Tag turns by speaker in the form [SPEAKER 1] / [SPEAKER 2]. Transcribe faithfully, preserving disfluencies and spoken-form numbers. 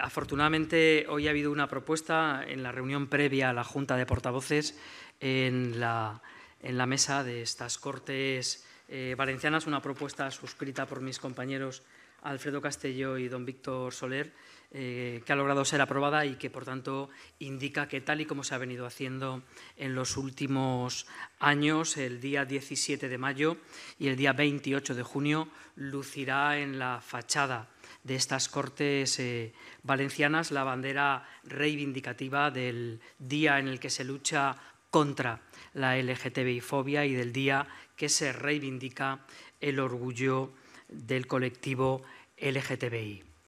[SPEAKER 1] afortunadamente, hoy ha habido una propuesta en la reunión previa a la Junta de Portavoces en la, en la mesa de estas Cortes eh, Valencianas, una propuesta suscrita por mis compañeros Alfredo Castelló y don Víctor Soler, eh, que ha logrado ser aprobada y que, por tanto, indica que, tal y como se ha venido haciendo en los últimos años, el día diecisiete de mayo y el día veintiocho de junio lucirá en la fachada de estas Cortes eh, Valencianas la bandera reivindicativa del día en el que se lucha contra la L G T B I-fobia y del día que se reivindica el orgullo del colectivo L G T B I.